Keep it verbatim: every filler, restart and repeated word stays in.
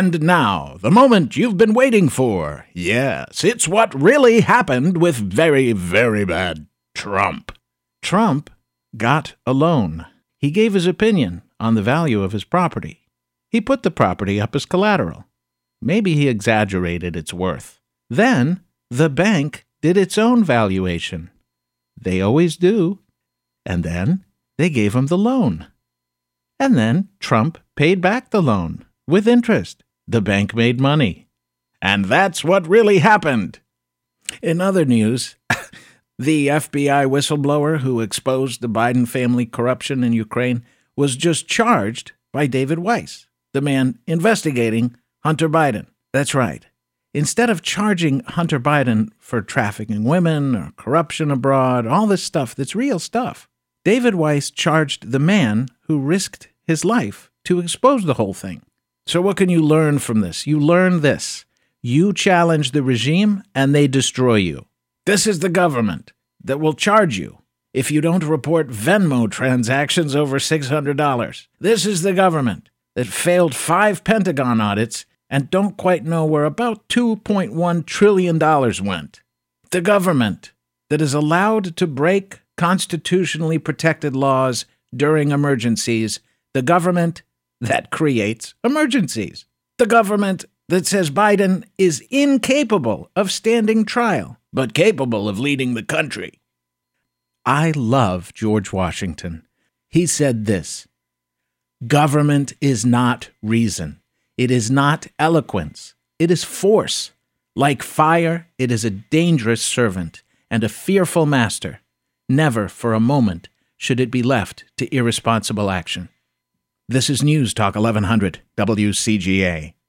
And now, the moment you've been waiting for. Yes, it's what really happened with very, very bad Trump. Trump got a loan. He gave his opinion on the value of his property. He put the property up as collateral. Maybe he exaggerated its worth. Then, the bank did its own valuation. They always do. And then, they gave him the loan. And then, Trump paid back the loan. With interest. The bank made money. And that's what really happened. In other news, the F B I whistleblower who exposed the Biden family corruption in Ukraine was just charged by David Weiss, the man investigating Hunter Biden. That's right. Instead of charging Hunter Biden for trafficking women or corruption abroad, all this stuff that's real stuff, David Weiss charged the man who risked his life to expose the whole thing. So what can you learn from this? You learn this. You challenge the regime, and they destroy you. This is the government that will charge you if you don't report Venmo transactions over six hundred dollars. This is the government that failed five Pentagon audits and don't quite know where about two point one trillion dollars went. The government that is allowed to break constitutionally protected laws during emergencies. The government that creates emergencies. The government that says Biden is incapable of standing trial, but capable of leading the country. I love George Washington. He said this: government is not reason. It is not eloquence. It is force. Like fire, it is a dangerous servant and a fearful master. Never for a moment should it be left to irresponsible action. This is News Talk eleven hundred W C G A.